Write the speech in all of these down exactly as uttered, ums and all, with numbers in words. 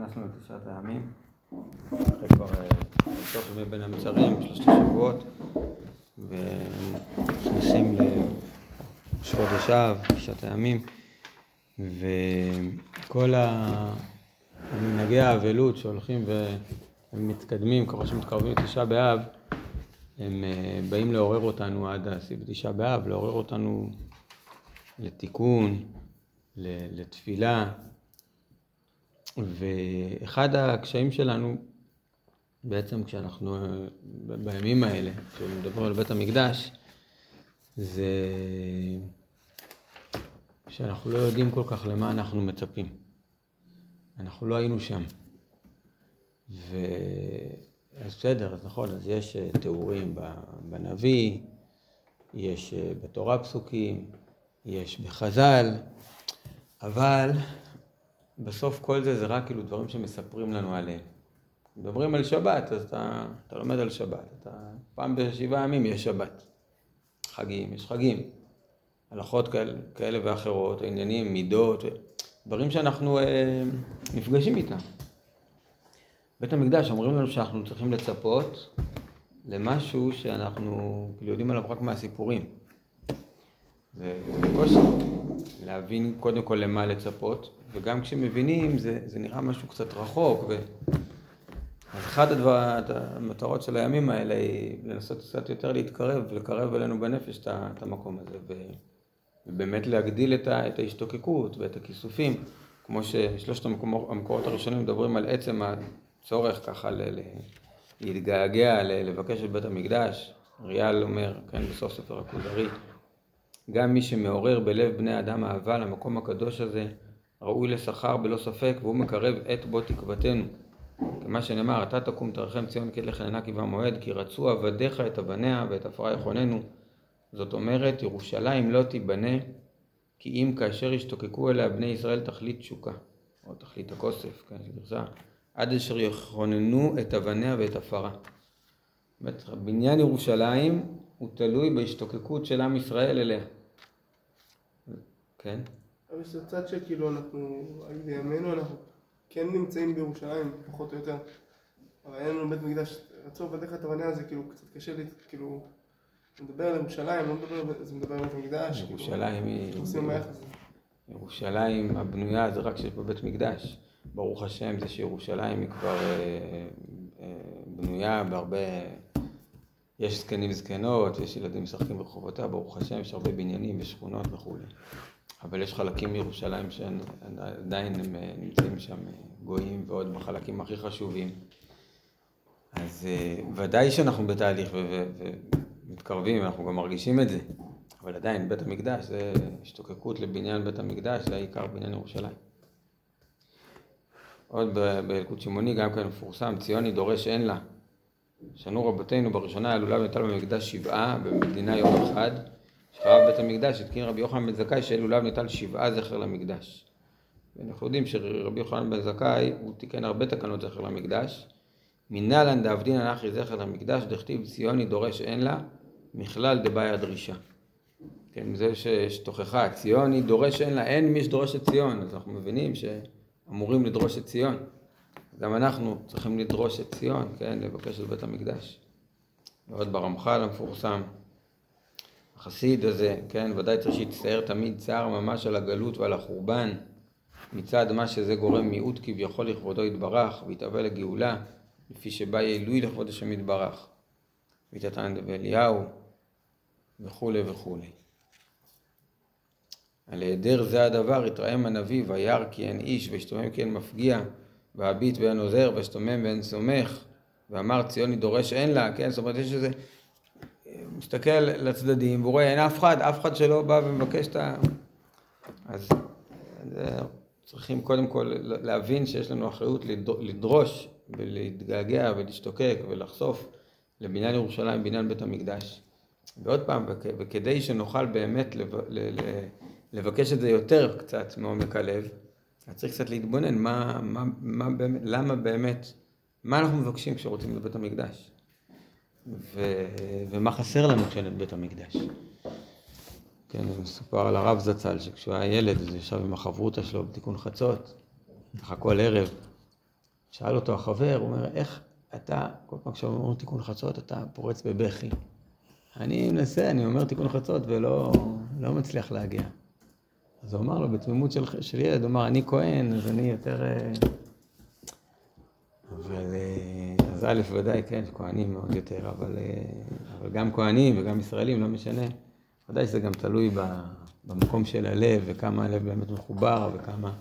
נכנסנו לתשעת הימים, אחרי כבר סוף ימי בין המצרים, שלושת השבועות, ונכנסים לראש חודש אב, תשעת הימים, וכל המנהגי האבלות שהולכים ומתקדמים, ככל שמתקרבים לתשעה באב, הם באים לעורר אותנו עד תשעה באב, לעורר אותנו לתיקון, לתפילה. ואחד הקשיים שלנו, בעצם כשאנחנו בימים האלה, כשמדברים על בית המקדש, זה שאנחנו לא יודעים כל כך למה אנחנו מצפים. אנחנו לא היינו שם. ו... אז בסדר, אז נכון, אז יש תיאורים בנביא, יש בתורה פסוקים, יש בחז"ל, אבל בסוף כל זה זה רק כאילו דברים שמספרים לנו עליהם. מדברים על שבת, אז אתה, אתה לומד על שבת. אתה, פעם בשבעה ימים יש שבת. חגים, יש חגים. הלכות כאלה, כאלה ואחרות, עניינים, מידות, דברים שאנחנו אה, נפגשים איתם. בית המקדש אומרים לנו שאנחנו צריכים לצפות למשהו שאנחנו כאילו יודעים עליו רק מהסיפורים. זה קושי להבין קודם כל למה לצפות, וגם כשמבינים זה, זה נראה משהו קצת רחוק. ו... אז אחת הדבר, המטרות של הימים האלה היא לנסות קצת יותר להתקרב ולקרב אלינו בנפש את המקום הזה, ו... ובאמת להגדיל את, ה... את ההשתוקקות ואת הכיסופים, כמו ששלושת המקור... המקורות הראשונים מדברים על עצם הצורך ככה ל... ל... להתגעגע, ל... לבקש את בית המקדש. ריאל אומר, כן, בסוף ספר הכוזרי, גם מי שמעורר בלב בני אדם אהבה למקום הקדוש הזה, ראוי לשכר בלא ספק, והוא מקרב את בו תקוותנו. כמה שנאמר, אתה תקום תרחם ציון כי לחננה כי במועד, כי רצו עבדיך את הבניה ואת עפרה יחוננו. זאת אומרת, ירושלים לא תיבנה, כי אם כאשר ישתוקקו אליה בני ישראל תכלית תשוקה, או תכלית הכוסף, כן, שגרסה, עד אשר יכוננו את הבניה ואת עפרה. בניין ירושלים הוא תלוי בהשתוקקות של עם ישראל אליה. כן? אבל יש הצד שכאילו אנחנו, בימינו אנחנו כן נמצאים בירושלים, פחות או יותר. אבל אין לנו בית מקדש, רצו עבדיך את הבניה, זה כאילו קצת קשה לי, כאילו, מדבר על ירושלים, לא מדבר, זה מדבר על בית מקדש. ירושלים היא... עושים היחס. ירושלים הבנויה זה רק שיש בבית מקדש. ברוך השם זה שירושלים היא כבר אה, אה, בנויה בהרבה... יש זקנים זקנות, יש ילדים משחקים ברחובותיה, ברוך השם, יש הרבה בניינים ושכונות וכו'. אבל יש חלקים מירושלים שעדיין הם נמצאים שם גויים, ועוד בחלקים הכי חשובים. אז ודאי שאנחנו בתהליך ומתקרבים, אנחנו גם מרגישים את זה. אבל עדיין בית המקדש, זה השתוקקות לבניין בית המקדש, זה העיקר בניין ירושלים. עוד בילקוט שמעוני גם כן מפורסם, ציוני דורש אין לה. שנו רבותינו בראשונה הלולב ניטל במקדש שבעה במדינה יום אחד, שחרב בית המקדש התקין רבי יוחנן בן זכאי שהלולב ניטל שבעה זכר למקדש. ואנחנו יודעים שרבי יוחנן בן זכאי הוא תיקן הרבה תקנות זכר למקדש. מנהלן דאבדינן אחי זכר למקדש דכתיב ציוני דורש אין לה מכלל דבעי הדרישה. כן, זה שתוכחה, ציוני דורש אין לה, אין מי שדורש את ציון, אז אנחנו מבינים שאמורים לדרוש את ציון. גם אנחנו צריכים לדרוש את ציון, כן, לבקש את בית המקדש. ועוד ברמח"ל המפורסם, החסיד הזה, כן, ודאי צריך שיצטער תמיד צער ממש על הגלות ועל החורבן, מצד מה שזה גורם מיעוט כביכול לכבודו יתברך, והתאווה לגאולה, לפי שבא יעילוי לכבוד השם יתברך, ויתתן ואליהו, וכו' וכו'. על היעדר זה הדבר התרעם הנביא, וירא כי אין איש, וישתומם כי אין מפגיע, והביט ואין עוזר, ושתומם ואין סומך, ואמר ציוני דורש אין לה, כן, זאת אומרת יש איזה, מסתכל לצדדים, והוא רואה אין אף אחד, אף אחד שלא בא ומבקש את ה... אז צריכים קודם כל להבין שיש לנו אחריות לדרוש, ולהתגעגע ולהשתוקק ולחשוף לבניין ירושלים, בניין בית המקדש. ועוד פעם, וכדי שנוכל באמת לבקש את זה יותר קצת מעומק הלב, אז צריך קצת להתבונן מה, מה, מה באמת, למה באמת, מה אנחנו מבקשים כשרוצים לבית המקדש. ו, ומה חסר לנו כשאין בית המקדש. כן, זה מסופר על הרב זצ"ל, שכשהוא היה ילד, אז ישב עם החברותא שלו בתיקון חצות, ככה כל ערב, שאל אותו החבר, הוא אומר, איך אתה, כל פעם כשאתה אומר תיקון חצות, אתה פורץ בבכי. אני מנסה, אני אומר תיקון חצות ולא לא מצליח להגיע. אז הוא אמר לו, בתמימות של, של ילד, הוא אמר, אני כהן, אז אני יותר... אבל, אז א' ודאי, כן, כהנים מאוד יותר, אבל, אבל גם כהנים וגם ישראלים, לא משנה. ודאי שזה גם תלוי במקום של הלב, וכמה הלב באמת מחובר, וכמה...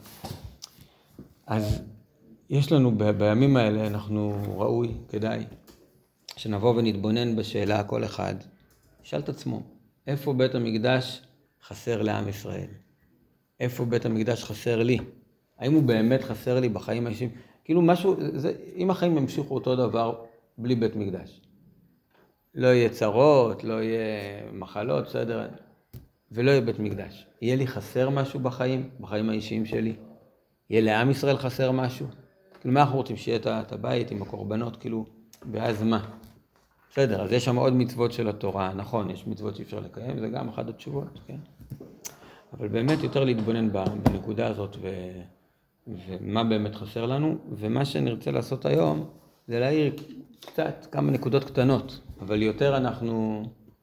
אז יש לנו, בימים האלה, אנחנו ראוי, כדאי, שנבוא ונתבונן בשאלה כל אחד, שאל את עצמו, איפה בית המקדש חסר לעם ישראל? איפה בית המקדש חסר לי? האם הוא באמת חסר לי בחיים האישיים? כאילו משהו, זה, אם החיים ימשיכו אותו דבר בלי בית מקדש. לא יהיה צרות, לא יהיה מחלות, בסדר, ולא יהיה בית מקדש. יהיה לי חסר משהו בחיים, בחיים האישיים שלי? יהיה לעם ישראל חסר משהו? כאילו מה אנחנו רוצים? שיהיה את הבית עם הקורבנות, כאילו, ואז מה? בסדר, אז יש שם עוד מצוות של התורה, נכון, יש מצוות שאי אפשר לקיים, זה גם אחת התשובות, כן? אבל באמת יותר להתבונן בנקודה הזאת, ו... ומה באמת חסר לנו, ומה שנרצה לעשות היום, זה להעיר קצת כמה נקודות קטנות, אבל יותר אנחנו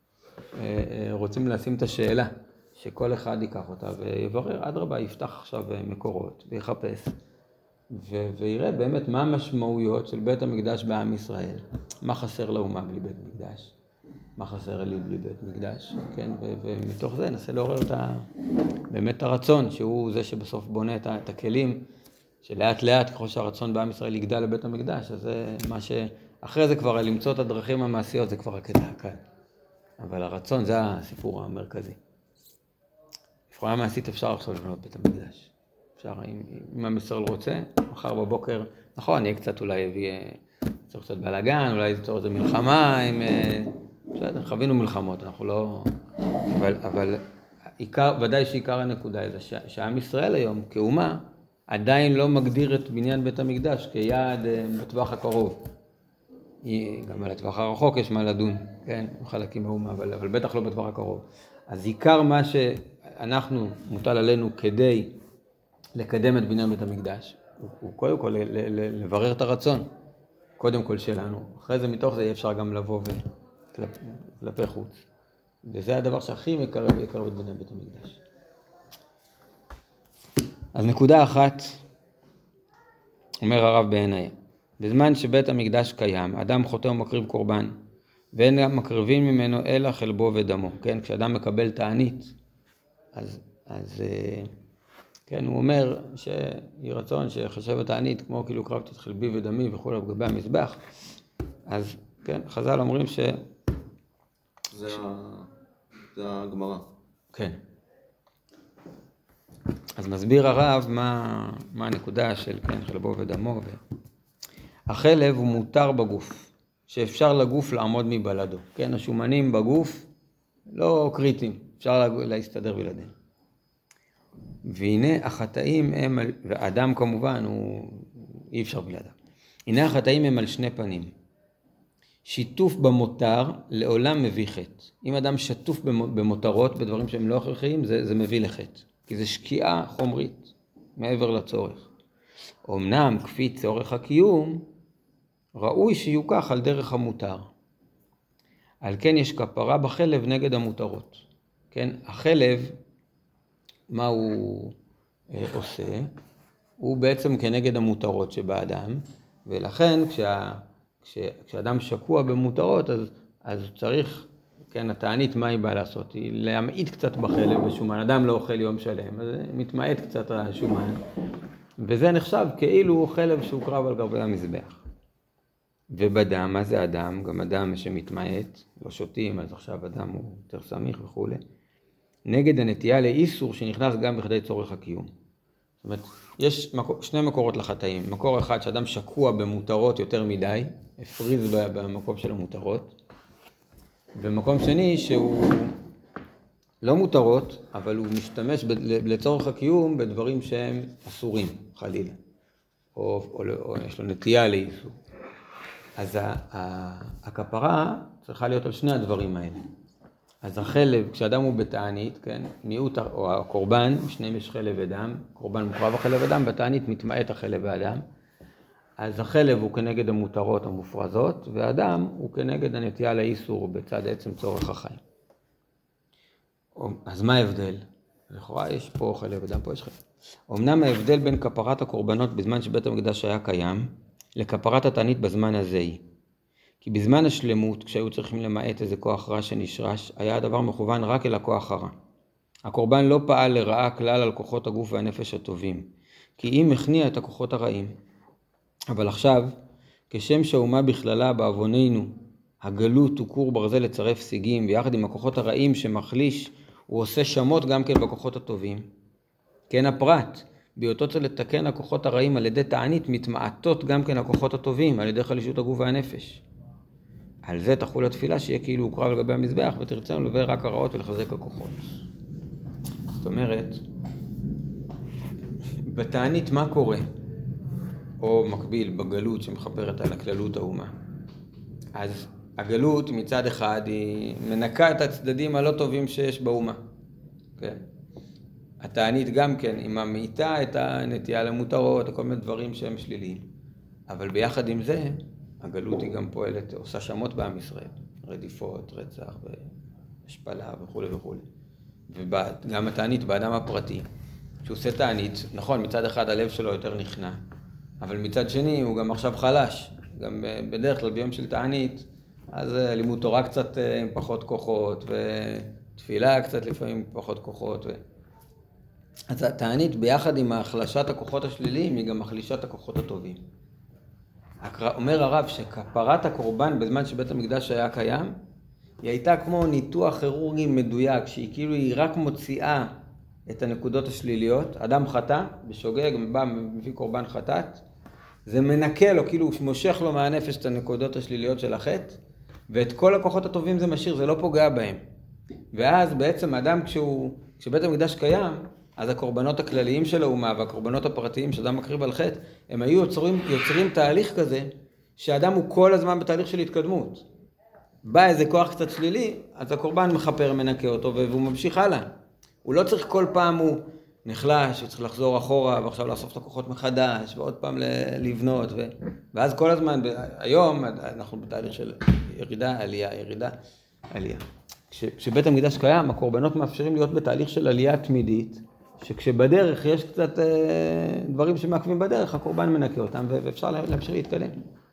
רוצים לשים את השאלה, שכל אחד ייקח אותה ויברר, אדרבה, יפתח עכשיו מקורות ויחפש, ו- ויראה באמת מה המשמעויות של בית המקדש בעם ישראל, מה חסר לאומה בלי בית מקדש, מה חסר לי בלי בית מקדש, כן? ו- ומתוך זה ננסה לעורר את ה- באמת הרצון, שהוא זה שבסוף בונה את, ה- את הכלים, שלאט לאט ככל שהרצון בעם ישראל יגדל לבית המקדש, אז זה מה ש... אחרי זה כבר למצוא את הדרכים המעשיות, זה כבר הקטע הקל. אבל הרצון זה הסיפור המרכזי. מבחינה מעשית אפשר עכשיו לבנות בית המקדש. אפשר, אם, אם המסר לא רוצה, מחר בבוקר, נכון, יהיה קצת אולי יביא, צריך קצת בלגן, אולי יצור איזה מלחמה, עם, בסדר, חווינו מלחמות, אנחנו לא... אבל, אבל עיקר, ודאי שעיקר הנקודה זה שהעם ישראל היום, כאומה, עדיין לא מגדיר את בניין בית המקדש כיעד בטווח הקרוב. גם על הטווח הרחוק יש מה לדון, כן, חלקים באומה, אבל, אבל בטח לא בטווח הקרוב. אז עיקר מה שאנחנו מוטל עלינו כדי לקדם את בניין בית המקדש, הוא, הוא קודם כל ל, ל, ל, לברר את הרצון, קודם כל שלנו. אחרי זה מתוך זה יהיה אפשר גם לבוא וכלפי חוץ. וזה הדבר שהכי מקרב יקרב את בניין בית המקדש. אז נקודה אחת, אומר הרב בעיניי, בזמן שבית המקדש קיים, אדם חוטא ומקריב קורבן, ואין מקריבים ממנו אלא חלבו ודמו. כן, כשאדם מקבל תענית, אז, אז כן, הוא אומר שיהי רצון שיחשב התענית, כמו כאילו קרבתי את חלבי ודמי וכו' בגבי המזבח. אז כן, חז"ל אומרים ש... זה, זה הגמרא. כן. אז מסביר הרב מה, מה הנקודה של כן, חלבו ודמו. ו... החלב הוא מותר בגוף, שאפשר לגוף לעמוד מבלדו. כן, השומנים בגוף לא קריטיים, אפשר להסתדר בלעדיהם. והנה החטאים הם, ואדם כמובן הוא אי אפשר בלעדיו. הנה החטאים הם על שני פנים. שיתוף במותר לעולם מביא חטא. אם אדם שטוף במותרות, בדברים שהם לא הכרחיים, זה, זה מביא לחטא. כי זה שקיעה חומרית, מעבר לצורך. אמנם כפי צורך הקיום, ראוי שיוקח על דרך המותר. על כן יש כפרה בחלב נגד המותרות. כן, החלב, מה הוא אה, עושה? הוא בעצם כנגד המותרות שבאדם, ולכן כשה, כש, כשאדם שקוע במותרות, אז, אז צריך, כן, התענית מה היא באה לעשות? היא להמעיט קצת בחלב בשומן. אדם לא אוכל יום שלם, אז מתמעט קצת השומן, וזה נחשב כאילו חלב שהוקרב על גבי המזבח. ובדם, מה זה אדם? גם אדם שמתמעט, לא שותים, אז עכשיו אדם הוא יותר סמיך וכו'. נגד הנטייה לאיסור שנכנס גם בכדי צורך הקיום. זאת אומרת, יש מקור, שני מקורות לחטאים. מקור אחד שאדם שקוע במותרות יותר מדי, הפריז במקום של המותרות. ומקום שני שהוא לא מותרות, אבל הוא משתמש ב, לצורך הקיום בדברים שהם אסורים, חלילה. או, או, או, או יש לו נטייה לאיסור. אז הכפרה צריכה להיות על שני הדברים האלה. אז החלב, כשאדם הוא בתענית, כן, מיעוט או הקורבן, שניהם יש חלב ודם, קורבן מוקרב החלב ודם, בתענית מתמעט החלב והדם. אז החלב הוא כנגד המותרות המופרזות, והאדם הוא כנגד הנטייה לאיסור בצד עצם צורך החיים. אז מה ההבדל? לכאורה יש פה חלב, אדם פה יש חלב. אמנם ההבדל בין כפרת הקורבנות בזמן שבית המקדש היה קיים, לכפרת התענית בזמן הזה היא. כי בזמן השלמות, כשהיו צריכים למעט איזה כוח רע שנשרש, היה הדבר מכוון רק אל הכוח הרע. הקורבן לא פעל לרעה כלל על כוחות הגוף והנפש הטובים, כי אם הכניע את הכוחות הרעים. אבל עכשיו, כשם שהאומה בכללה בעווננו, הגלות הוא כור ברזל לצרף סיגים, ויחד עם הכוחות הרעים שמחליש, הוא עושה שמות גם כן בכוחות הטובים. כן הפרט, בהיותו צריך לתקן הכוחות הרעים על ידי תענית, מתמעטות גם כן הכוחות הטובים על ידי חלישות הגוף והנפש. על זה תחול התפילה שיהיה כאילו הוקרב לגבי המזבח, ותרצה לבוא רק הרעות ולחזק הכוחות. זאת אומרת, בתענית מה קורה? או מקביל בגלות שמחברת על הכללות האומה. אז הגלות מצד אחד היא מנקה את הצדדים הלא טובים שיש באומה. כן. התענית גם כן היא ממעיטה את הנטייה למותרות, כל מיני דברים שהם שליליים. אבל ביחד עם זה, הגלות היא גם פועלת, עושה שמות בעם ישראל. רדיפות, רצח והשפלה וכו' וכו'. וגם התענית באדם הפרטי, שעושה תענית, נכון, מצד אחד הלב שלו יותר נכנע, אבל מצד שני הוא גם עכשיו חלש. גם בדרך כלל ביום של תענית, אז לימוד תורה קצת עם פחות כוחות, ותפילה קצת לפעמים עם פחות כוחות. ו... אז התענית ביחד עם החלשת הכוחות השליליים, היא גם מחלישת הכוחות הטובים. אומר הרב שכפרת הקורבן בזמן שבית המקדש היה קיים, היא הייתה כמו ניתוח כירורגי מדויק, שהיא כאילו היא רק מוציאה את הנקודות השליליות. אדם חטא, בשוגג, בא מביא קורבן חטאת, זה מנקה לו, כאילו מושך לו מהנפש את הנקודות השליליות של החטא, ואת כל הכוחות הטובים זה משאיר, זה לא פוגע בהם. ואז בעצם אדם כשהוא, כשבית המקדש קיים, אז הקורבנות הכלליים של האומה והקורבנות הפרטיים שאדם מקריב על חטא, הם היו יוצרים, יוצרים תהליך כזה, שאדם הוא כל הזמן בתהליך של התקדמות. בא איזה כוח קצת שלילי, אז הקורבן מחפר, מנקה אותו, והוא ממשיך הלאה. הוא לא צריך כל פעם הוא נחלש, הוא צריך לחזור אחורה, ועכשיו לאסוף את הכוחות מחדש, ועוד פעם לבנות, ו... ואז כל הזמן, היום אנחנו בתהליך של ירידה, עלייה, ירידה, עלייה. כש, כשבית המקדש קיים, הקורבנות מאפשרים להיות בתהליך של עלייה תמידית, שכשבדרך יש קצת אה, דברים שמעכבים בדרך, הקורבן מנקה אותם, ואפשר להמשיך להתקדם.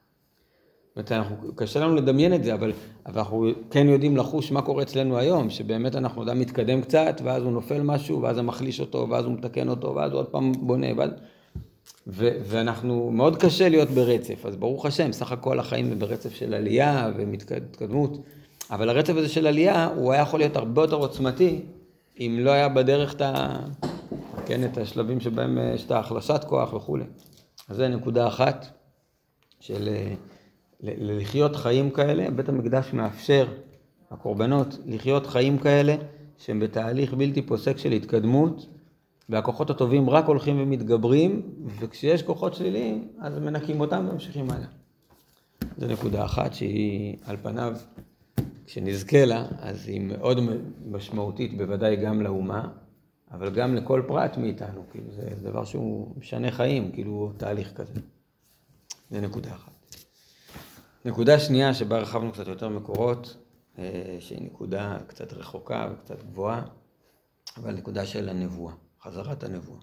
אנחנו, קשה לנו לדמיין את זה, אבל, אבל אנחנו כן יודעים לחוש מה קורה אצלנו היום, שבאמת אנחנו אדם מתקדם קצת, ואז הוא נופל משהו, ואז הוא מחליש אותו, ואז הוא מתקן אותו, ואז הוא עוד פעם בונה, ואז... ו, ואנחנו, מאוד קשה להיות ברצף, אז ברוך השם, סך הכל החיים הם ברצף של עלייה ומתקדמות, אבל הרצף הזה של עלייה, הוא היה יכול להיות הרבה יותר עוצמתי, אם לא היה בדרך את, ה, כן, את השלבים שבהם יש את ההחלשת כוח וכו'. אז זה נקודה אחת של... לחיות חיים כאלה, בית המקדש מאפשר, הקורבנות, לחיות חיים כאלה שהם בתהליך בלתי פוסק של התקדמות, והכוחות הטובים רק הולכים ומתגברים, וכשיש כוחות שליליים, אז מנקים אותם וממשיכים הלאה. זו נקודה אחת שהיא על פניו, כשנזכה לה, אז היא מאוד משמעותית, בוודאי גם לאומה, אבל גם לכל פרט מאיתנו, כאילו זה דבר שהוא משנה חיים, כאילו תהליך כזה. זו נקודה אחת. נקודה שנייה שבה רחבנו קצת יותר מקורות, שהיא נקודה קצת רחוקה וקצת גבוהה, אבל נקודה של הנבואה, חזרת הנבואה.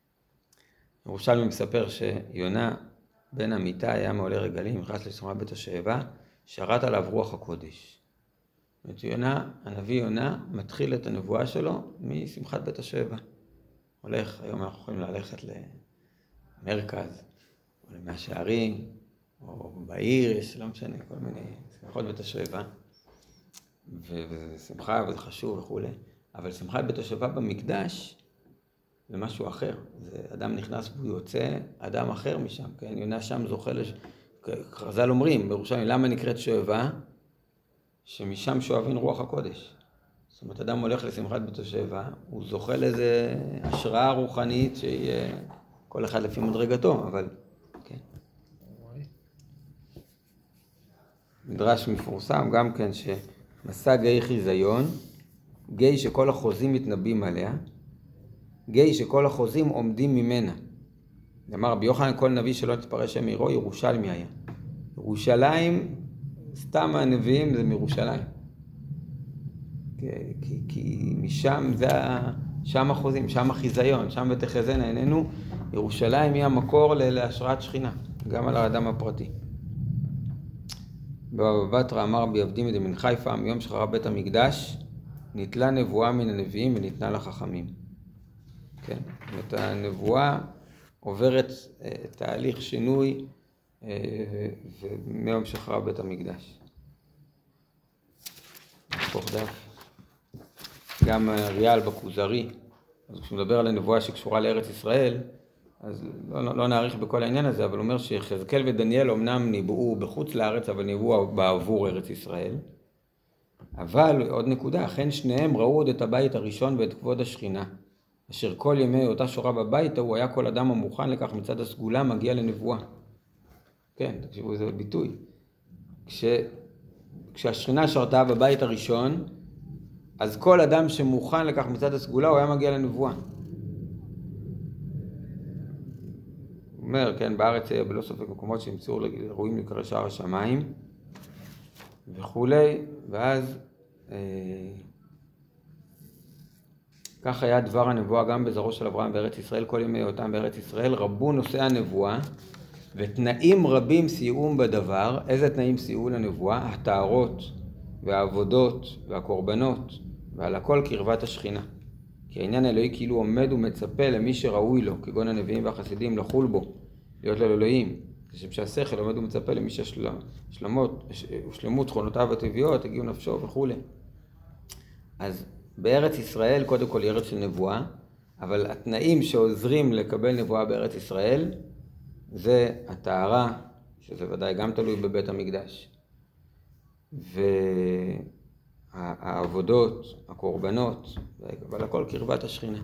ירושלמי מספר שיונה בן אמיתה היה מעולה רגלים, נכנס לשמחה בית השואבה, שרת עליו רוח הקודש. זאת יונה, הנביא יונה מתחיל את הנבואה שלו משמחת בית השואבה. הולך, היום אנחנו יכולים ללכת למרכז, או למאה שערים, או בעיר, יש לא משנה, כל מיני שמחות בית השואבה, ושמחה וזה חשוב וכו'. אבל שמחת בית השואבה במקדש זה משהו אחר. זה אדם נכנס והוא יוצא, אדם אחר משם, כן? יונה שם זוכה, לש... חז"ל אומרים, בירושלים, למה נקראת שואבה? שמשם שואבים רוח הקודש. זאת אומרת, אדם הולך לשמחת בית השואבה, הוא זוכה לאיזה השראה רוחנית שהיא כל אחד לפי מדרגתו, אבל כן. מדרש מפורסם גם כן שמסע גיא חיזיון, גיא שכל החוזים מתנבאים עליה, גיא שכל החוזים עומדים ממנה, אמר רבי יוחנן, כל נביא שלא נתפרש שם עירו, ירושלמי היה. ירושלים, סתם הנביאים זה מירושלים. כי, כי, כי משם זה, שם החוזים, שם החיזיון, שם ותחזינה עינינו, ירושלים היא המקור להשראת שכינה, גם על האדם הפרטי. בבא בתרא אמר רבי אבדימי דמן חיפה, מיום שחרב בית המקדש, ניטלה נבואה מן הנביאים וניתנה לחכמים. כן, זאת הנבואה עוברת תהליך שינוי ומיום שחרב בית המקדש. נפתח דף. גם ריאל בכוזרי, אז כשהוא מדבר על הנבואה שקשורה לארץ ישראל, אז לא, לא נעריך בכל העניין הזה, אבל הוא אומר שחזקאל ודניאל אמנם ניבאו בחוץ לארץ, אבל ניבאו בעבור ארץ ישראל. אבל עוד נקודה, אכן שניהם ראו עוד את הבית הראשון ואת כבוד השכינה, אשר כל ימי אותה שורה בבית, הוא היה כל אדם המוכן לכך מצד הסגולה מגיע לנבואה. כן, תקשיבו, זה ביטוי. כש, כשהשכינה שרתה בבית הראשון, אז כל אדם שמוכן לכך מצד הסגולה, הוא היה מגיע לנבואה. הוא אומר, כן, בארץ היה בלא ספק מקומות שימצאו ראויים לקרוא שער השמיים, וכולי, ואז אה, כך היה דבר הנבואה גם בזרעו של אברהם בארץ ישראל, כל ימי אותם בארץ ישראל, רבו נושאי הנבואה, ותנאים רבים סייעו בדבר. איזה תנאים סייעו לנבואה? הטהרות והעבודות והקורבנות, ועל הכל קרבת השכינה. כי העניין האלוהי כאילו עומד ומצפה למי שראוי לו, כגון הנביאים והחסידים, לחול בו, להיות לו אלוהים. כשם שהשכל עומד ומצפה למי שהשלמות, ושלמות תכונותיו הטבעיות, הגיעו נפשו וכו'. אז בארץ ישראל קודם כל היא ארץ של נבואה, אבל התנאים שעוזרים לקבל נבואה בארץ ישראל, זה הטהרה, שזה ודאי גם תלוי בבית המקדש. והעבודות, הקורבנות, אבל הכל קרבת השכינה.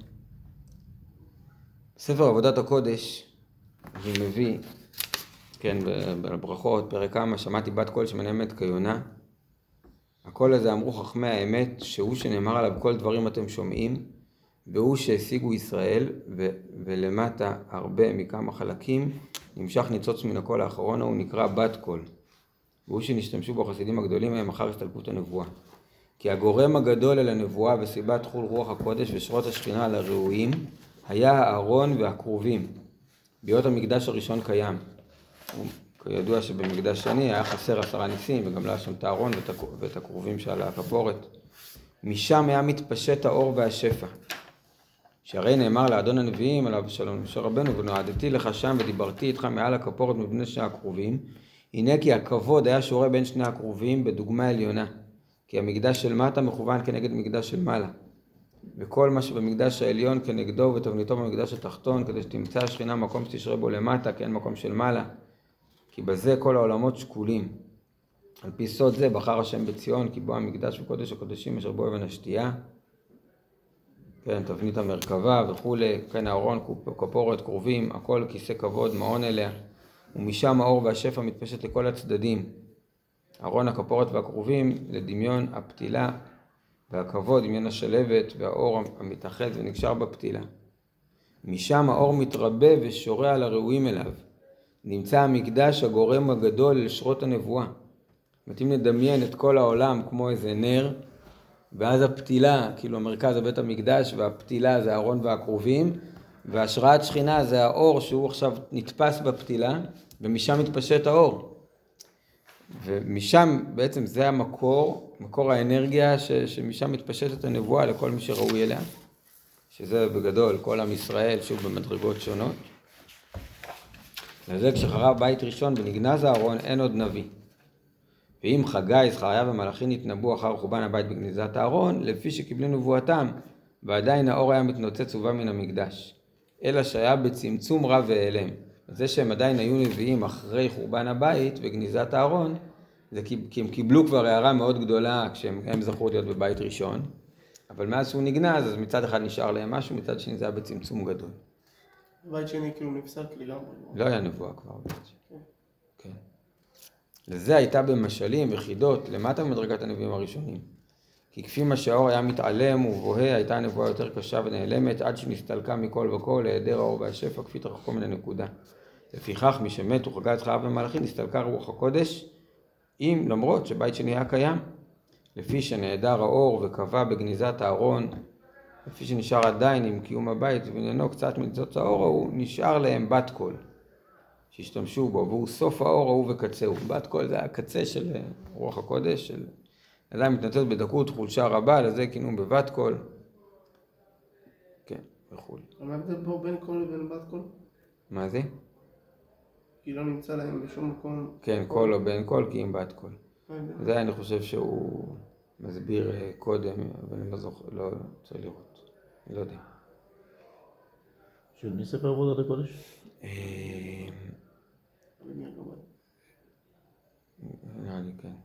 בספר עבודת הקודש, הוא מביא, כן, בברכות, פרק כמה, שמעתי בת קול שמנעמת כיונה. הקול הזה אמרו חכמי האמת, שהוא שנאמר עליו כל דברים אתם שומעים, והוא שהשיגו ישראל, ו- ולמטה הרבה מכמה חלקים, נמשך ניצוץ מן הקול האחרון, הוא נקרא בת קול. והוא שנשתמשו בו החסידים הגדולים הם אחר הסתלקות הנבואה. כי הגורם הגדול אל הנבואה וסיבת חול רוח הקודש ושרות השכינה על הראויים, היה הארון והקרובים. ביות המקדש הראשון קיים. כידוע שבמקדש שני היה חסר עשרה ניסים, וגם לא היה שם את הארון ואת הקרובים שעל הכפורת. משם היה מתפשט האור והשפע. שהרי נאמר לאדון הנביאים עליו שלום משה רבנו, ונועדתי לך שם ודיברתי איתך מעל הכפורת מבני שני הקרובים. הנה כי הכבוד היה שורה בין שני הקרובים בדוגמה עליונה. כי המקדש של מטה מכוון כנגד מקדש של מעלה. וכל מה שבמקדש העליון כנגדו ותבניתו במקדש התחתון, כדי שתמצא השכינה מקום שתשרה בו למטה, כן מקום של מעלה. כי בזה כל העולמות שקולים. על פי סוד זה בחר השם בציון, כי בו המקדש וקודש הקודשים אשר בו אבן השתייה. כן, תבנית המרכבה וכולי, כן הארון, כפורת, קרובים, הכל כיסא כבוד, מעון אליה. ומשם האור והשפע מתפשט לכל הצדדים. ארון הכפורת והקרובים לדמיון הפתילה והכבוד, דמיון השלבת והאור המתאחד ונקשר בפתילה. משם האור מתרבה ושורה על הראויים אליו. נמצא המקדש הגורם הגדול לשרות הנבואה. מתאים לדמיין את כל העולם כמו איזה נר, ואז הפתילה, כאילו המרכז הבית המקדש, והפתילה זה הארון והקרובים, והשראת שכינה זה האור שהוא עכשיו נתפס בפתילה, ומשם מתפשט האור. ומשם בעצם זה המקור, מקור האנרגיה ש, שמשם מתפשטת הנבואה לכל מי שראוי אליה, שזה בגדול כל עם ישראל, שוב במדרגות שונות. לזה כשחרב בית ראשון ונגנז הארון אין עוד נביא. ואם חגי, זכריה ומלאכי נתנבאו אחר חורבן הבית בגניזת הארון, לפי שקיבלו נבואתם, ועדיין האור היה מתנוצץ ובא מן המקדש. אלא שהיה בצמצום רב והיעלם. זה שהם עדיין היו נביאים אחרי חורבן הבית וגניזת הארון, זה כי הם קיבלו כבר הערה מאוד גדולה כשהם זכו להיות בבית ראשון, אבל מאז שהוא נגנז, אז מצד אחד נשאר להם משהו, מצד שני זה היה בצמצום גדול. בית שני כאילו נפסק לגמרי. לא היה נבואה כבר בית שני. כן. לזה הייתה במשלים וחידות למטה ממדרגת הנביאים הראשונים. כי כי כפי מה שהאור היה מתעלם ובוהה, הייתה הנבואה יותר קשה ונעלמת, עד שנסתלקה מכל וכל, להיעדר האור והשפע, כפי תרחקו מן הנקודה. לפיכך, מי שמת וחגה את חייו במלאכים, נסתלקה רוח הקודש, אם למרות שבית שני היה קיים, לפי שנעדר האור וקבע בגניזת הארון, לפי שנשאר עדיין עם קיום הבית ועניינו קצת מניצוץ האור, הוא נשאר להם בת קול, שהשתמשו בו, והוא סוף האור ההוא וקצהו. בת קול זה הקצה של רוח הקודש, של אדם מתנצל בדקות, חולשה רבה, לזה כינו בבת קול. כן, וכו'. מה ההבדל פה בין קול לבין בת קול? מה זה? כי לא נמצא להם בשום מקום. כן, קול או בין קול, כי אם בת קול. מה ההבדל? זה אני חושב שהוא מסביר קודם, אבל אני לא זוכר, לא צריך לראות. אני לא יודע. של מי ספר עבודת הקודש? אה, אני אגמר. נראה לי, כן.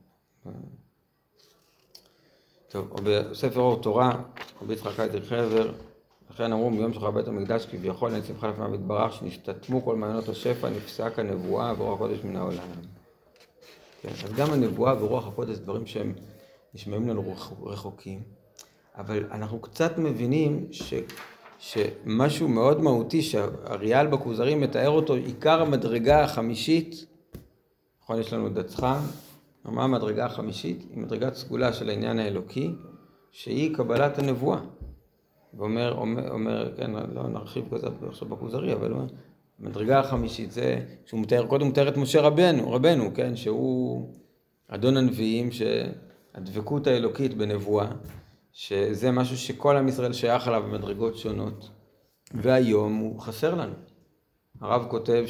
טוב, או בספר אור תורה, רבי יצחק אייזר חבר, לכן אמרו מיום שחרב בית המקדש כביכול נצמחה לפניו יתברך, שנסתתמו כל מעיינות השפע, נפסק הנבואה ורוח הקודש מן העולם. כן, אז גם הנבואה ורוח הקודש דברים שהם נשמעים לנו רחוקים, אבל אנחנו קצת מבינים ש, שמשהו מאוד מהותי שהאריאל בכוזרי מתאר אותו, עיקר המדרגה החמישית, נכון, יש לנו דצחה, מה המדרגה החמישית? היא מדרגת סגולה של העניין האלוקי, שהיא קבלת הנבואה. ואומר, אומר, אומר, כן, לא נרחיב כזה עכשיו בכוזרי, אבל אומר, המדרגה החמישית זה, שהוא מתאר, קודם מתאר את משה רבנו, רבנו, כן, שהוא אדון הנביאים, שהדבקות האלוקית בנבואה, שזה משהו שכל עם ישראל שייך עליו במדרגות שונות, והיום הוא חסר לנו. הרב כותב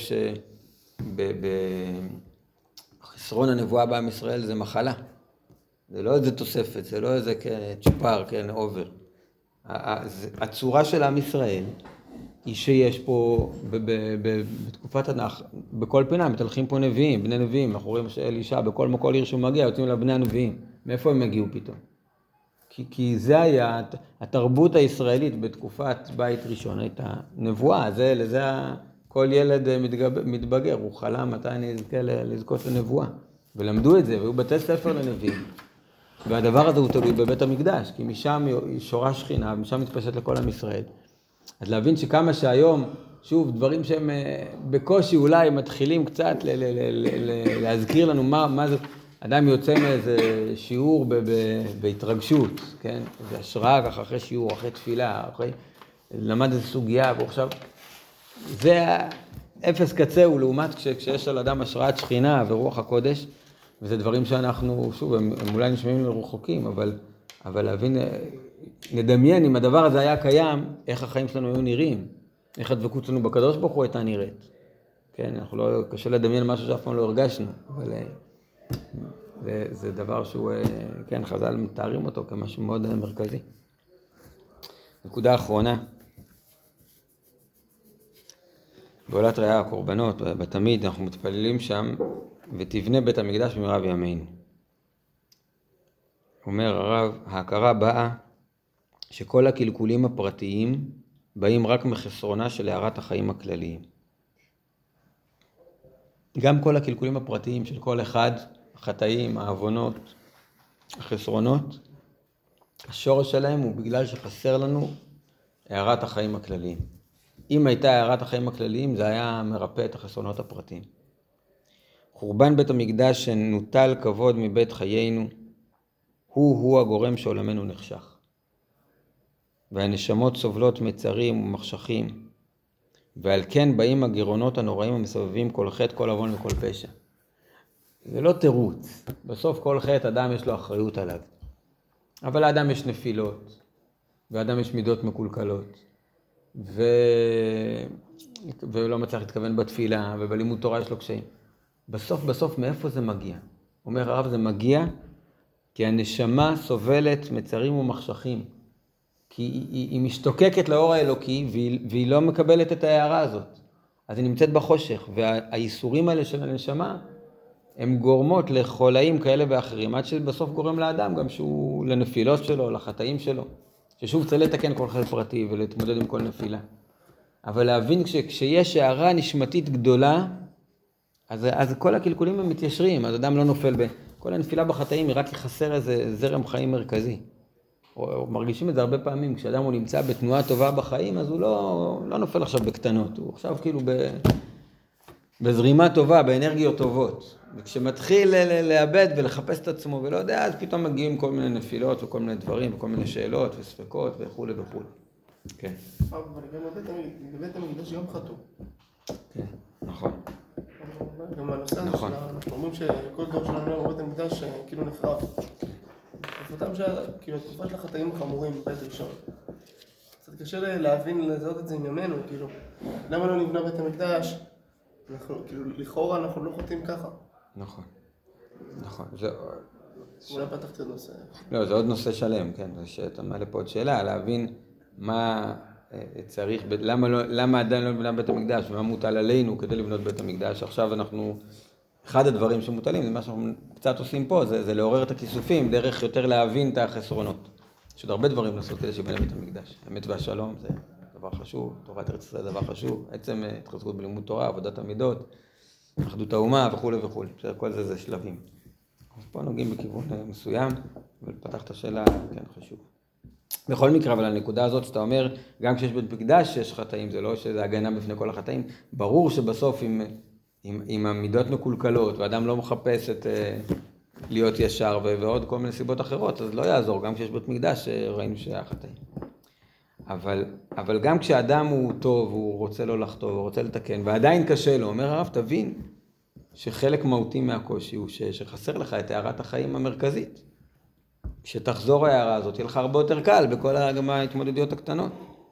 שבחסרון הנבואה בעם ישראל זה מחלה. זה לא איזה תוספת, זה לא איזה צ'ופר, כן, אובר. הצורה של עם ישראל היא שיש פה בתקופת הנח, בכל פינה מתהלכים פה נביאים, בני נביאים, אנחנו רואים שאלישע בכל מקום עיר שהוא מגיע, יוצאים אליו בני הנביאים. מאיפה הם הגיעו פתאום? כי, כי זה היה, התרבות הישראלית בתקופת בית ראשון הייתה נבואה, זה, לזה כל ילד מתגב, מתבגר, הוא חלם מתי אני אזכה לזכות לנבואה. ולמדו את זה, והיו בתי ספר לנביאים. והדבר הזה הוא תלוי בבית המקדש, כי משם שורה שכינה, ומשם מתפשט לכל עם ישראל. אז להבין שכמה שהיום, שוב, דברים שהם בקושי אולי מתחילים קצת ל- ל- ל- ל- להזכיר לנו מה, מה זה, אדם יוצא מאיזה שיעור ב- ב- בהתרגשות, כן? זה השראה ככה אחרי שיעור, אחרי תפילה, אחרי, למד איזו סוגיה, ועכשיו, זה אפס קצהו לעומת כש, כשיש על אדם השראת שכינה ורוח הקודש, וזה דברים שאנחנו, שוב, הם, הם אולי נשמעים לרחוקים, אבל, אבל להבין, נדמיין אם הדבר הזה היה קיים, איך החיים שלנו היו נראים, איך הדבקות שלנו בקדוש ברוך הוא הייתה נראית. כן, אנחנו לא, קשה לדמיין משהו שאף פעם לא הרגשנו, אבל זה, זה דבר שהוא, כן, חז"ל מתארים אותו כמשהו מאוד מרכזי. נקודה אחרונה, בעולת ראיה הקורבנות, בתמיד אנחנו מתפללים שם, ותבנה בית המקדש במהרה בימינו. אומר הרב, ההכרה באה שכל הקלקולים הפרטיים באים רק מחסרונה של הערת החיים הכלליים. גם כל הקלקולים הפרטיים של כל אחד, החטאים, העוונות, החסרונות, השורש שלהם הוא בגלל שחסר לנו הערת החיים הכלליים. אם הייתה הערת החיים הכלליים, זה היה מרפא את החסרונות הפרטיים. חורבן בית המקדש שנוטל כבוד מבית חיינו, הוא-הוא הגורם שעולמנו נחשך. והנשמות סובלות מצרים ומחשכים, ועל כן באים הגירעונות הנוראים המסובבים כל חטא, כל עוון וכל פשע. זה לא תירוץ. בסוף כל חטא אדם יש לו אחריות עליו. אבל לאדם יש נפילות, ואדם יש מידות מקולקלות, ו... ולא מצליח להתכוון בתפילה, ובלימוד תורה יש לו קשיים. בסוף, בסוף, מאיפה זה מגיע? אומר הרב, זה מגיע כי הנשמה סובלת מצרים ומחשכים. כי היא, היא, היא משתוקקת לאור האלוקי, והיא, והיא לא מקבלת את ההערה הזאת. אז היא נמצאת בחושך, והאיסורים האלה של הנשמה, הם גורמות לחולאים כאלה ואחרים, עד שבסוף גורם לאדם גם שהוא לנפילות שלו, לחטאים שלו. ששוב צריך לתקן כל חטא פרטי ולהתמודד עם כל נפילה. אבל להבין שכשיש הערה נשמתית גדולה, אז, אז כל הקלקולים הם מתיישרים, אז אדם לא נופל ב... כל הנפילה בחטאים היא רק יחסר איזה זרם חיים מרכזי. מרגישים את זה הרבה פעמים, כשאדם הוא נמצא בתנועה טובה בחיים, אז הוא לא, לא נופל עכשיו בקטנות, הוא עכשיו כאילו ב, בזרימה טובה, באנרגיות טובות. וכשמתחיל לאבד ולחפש את עצמו ולא יודע, אז פתאום מגיעים כל מיני נפילות וכל מיני דברים וכל מיני שאלות וספקות וכו' וכו'. כן. אבל גם בבית המקדש גם חטאו. כן, נכון. גם הנושא הזה, נכון. אנחנו אומרים שכל דור שלנו בבית המקדש כאילו נחרב. תקופתם של, כאילו, התקופה של החטאים החמורים בבית ראשון. קצת קשה להבין, לזהות את זה עם ימינו, כאילו, למה לא נבנה בית המקדש? אנחנו, כאילו, לכאורה אנחנו לא חוטאים ככה. נכון, נכון. זה... אולי פתחתי עוד נושא. לא, זה עוד נושא שלם, כן. זה שאתה מעלה פה עוד שאלה, להבין מה צריך, למה, לא, למה עדיין לא נבנה בית המקדש, ומה מוטל עלינו כדי לבנות בית המקדש. עכשיו אנחנו... אחד הדברים שמוטלים, זה מה שאנחנו קצת עושים פה, זה, זה לעורר את הכיסופים, דרך יותר להבין את החסרונות. יש עוד הרבה דברים לעשות כדי שיבנה בית המקדש. האמת והשלום זה דבר חשוב, תורת ארץ ישראל זה דבר חשוב, עצם התחזקות בלימוד תורה, עבודת המידות, אחדות האומה וכו' וכו'. כל זה זה שלבים. אז פה נוגעים בכיוון מסוים, ולפתח את השאלה, כן, חשוב. בכל מקרה, אבל הנקודה הזאת שאתה אומר, גם כשיש בית מקדש יש חטאים, זה לא שזה הגנה בפני כל החטאים. ברור שבסוף אם... עם, עם המידות מקולקלות, ואדם לא מחפש את, uh, להיות ישר ו- ועוד כל מיני סיבות אחרות, אז לא יעזור, גם כשיש בית מקדש ראינו שהיה חטאים. אבל, אבל גם כשאדם הוא טוב, הוא רוצה לא לחטוא, הוא רוצה לתקן, ועדיין קשה לו, אומר הרב, תבין שחלק מהותי מהקושי הוא ש- שחסר לך את הערת החיים המרכזית. כשתחזור ההערה הזאת, יהיה לך הרבה יותר קל בכל גם ההתמודדויות הקטנות.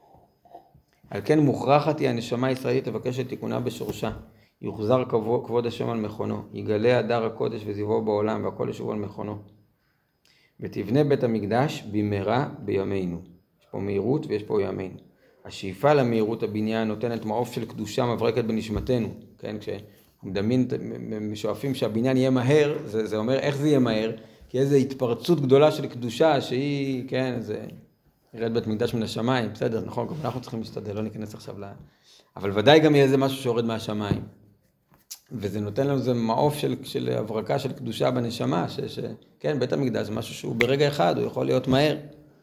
על כן מוכרחת היא הנשמה הישראלית לבקש את תיקונה בשורשה. יוחזר כבוד השם על מכונו, יגלה הדר הקודש וזיוו בעולם והכל ישוב על מכונו. ותבנה בית המקדש במהרה בימינו. יש פה מהירות ויש פה ימינו. השאיפה למהירות הבניין נותנת מעוף של קדושה מברקת בנשמתנו. כן, כשמדמים, משואפים שהבניין יהיה מהר, זה, זה אומר איך זה יהיה מהר? כי איזו התפרצות גדולה של קדושה שהיא, כן, זה ירד בית מקדש מן השמיים, בסדר, נכון, גם אנחנו צריכים להשתדל, לא ניכנס עכשיו ל... אבל ודאי גם יהיה איזה משהו שיורד מהשמיים. וזה נותן לנו איזה מעוף של, של הברקה של קדושה בנשמה, ש, ש, כן, בית המקדש זה משהו שהוא ברגע אחד, הוא יכול להיות מהר.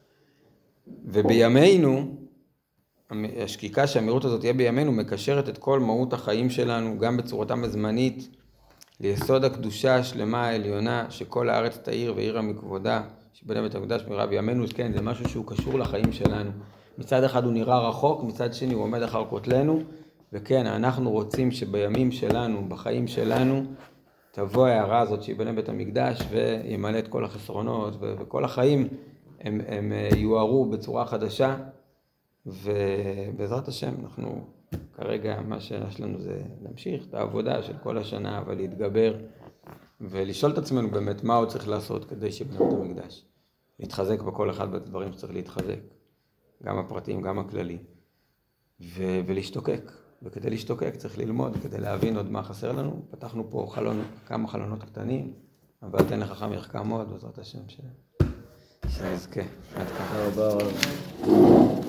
ובימינו, השקיקה שהאמירות הזאת תהיה בימינו, מקשרת את כל מהות החיים שלנו, גם בצורתם הזמנית, ליסוד הקדושה השלמה העליונה, שכל הארץ תאיר ועירה מכבודה, שבנה בית המקדש מהרה בימינו, כן, זה משהו שהוא קשור לחיים שלנו. מצד אחד הוא נראה רחוק, מצד שני הוא עומד אחר כותלנו, וכן, אנחנו רוצים שבימים שלנו, בחיים שלנו, תבוא ההערה הזאת שיבנה בית המקדש וימלא את כל החסרונות, ו- וכל החיים הם, הם יוארו בצורה חדשה, ובעזרת השם אנחנו כרגע מה שיש לנו זה להמשיך את העבודה של כל השנה, אבל להתגבר ולשאול את עצמנו באמת מה עוד צריך לעשות כדי שיבנה בית המקדש. להתחזק בכל אחד בדברים שצריך להתחזק, גם הפרטיים, גם הכללי, ו- ולהשתוקק. וכדי להשתוקק צריך ללמוד, כדי להבין עוד מה חסר לנו. פתחנו פה חלון, כמה חלונות קטנים, אבל תן לחכם יחכם עוד, בעזרת השם, שנזכה. עד כאן. תודה רבה.